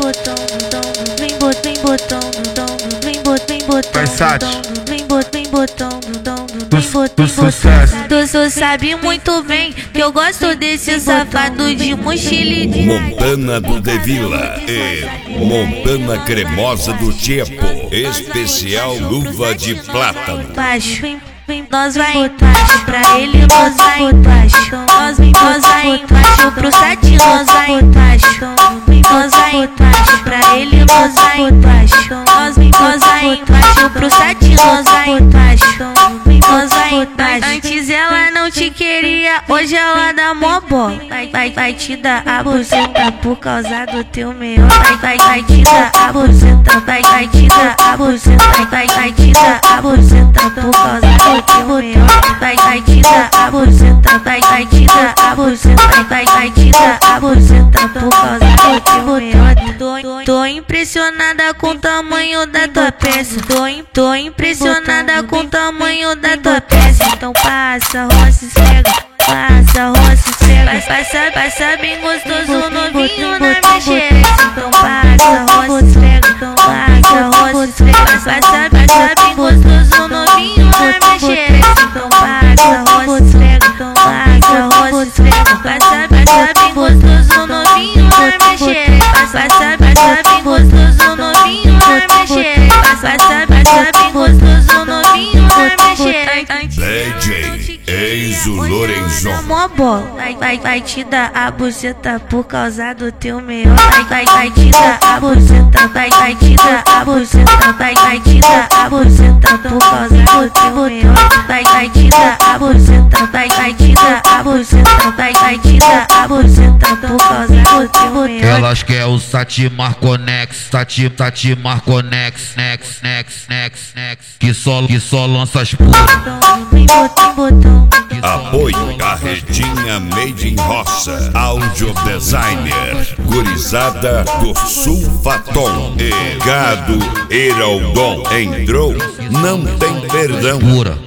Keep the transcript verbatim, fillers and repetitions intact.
botão no dom, vem bot, vem botão no dom, vem bot, vem botão no dom, vem bot, vem botão no dom, vem bot, vem botão. Tu só sabe muito bem que eu gosto desse safado de mochila de Montana do Devila e Montana cremosa do Tiepo, especial luva de plátano. Baixo, vem, vem, nós vai embaixo pra ele, nós vai embaixo. Nós vem, nós vai embaixo pro sete, nós vai embaixo. Nós vai embaixo pra ele, nós vai embaixo. Nós vem, nós vai embaixo pro sete, nós vai embaixo. Nós vai embaixo. Antes ela não te queria, hoje ela dá mó bola. Vai, vai, vai te dar a buceta por causa do teu melhor. Vai, vai, vai te dar a buceta. Vai, vai te dar a buceta. Vai, vai, vai te dar a buceta por causa do teu melhor. Vai, vai te dar a buceta. Vai, vai te dar a buceta. Vai, vai, vai te dar a buceta por causa do teu melhor. Tô, tô impressionada com o tamanho da tua peça. Tô, tô impressionada com o tamanho da tua peça. Então passa, roça, esfrega. Passa, roça, esfrega. Passa, passa bem gostoso, novinho na minha xereca. Então passa, roça, esfrega. Passa, roça, esfrega. Passa, passa bem gostoso, novinho na minha xereca. Então passa, roça, esfrega. Passa, roça, esfrega. Passa, passa bem gostoso, novinho na minha xereca. Passa, passa bem gostoso, novinho na minha xereca. Passa, passa bem gostoso, novinho na minha xereca. D J Enzo Lorenzon. Mó bola, vai, vai, vai te dar a buceta por causa do teu melhor. Vai, vai, vai te dar a buceta. Vai, vai te dar a buceta. Vai, vai te dar a buceta por causa do teu melhor. Vai, vai te dar a buceta. Vai, vai te dar a buceta. Vai, vai te dar a buceta por causa do teu melhor. Elas quer o Sati Marconex, Sati, Sati Marconex, nex, nex, nex, nex, que só, que só lança as puras. Apoio Carretinha Made in Roça, Audio Designer, Gurizada do Sulfaton e Gado Heraldon. Entrou, não tem perdão. Pura.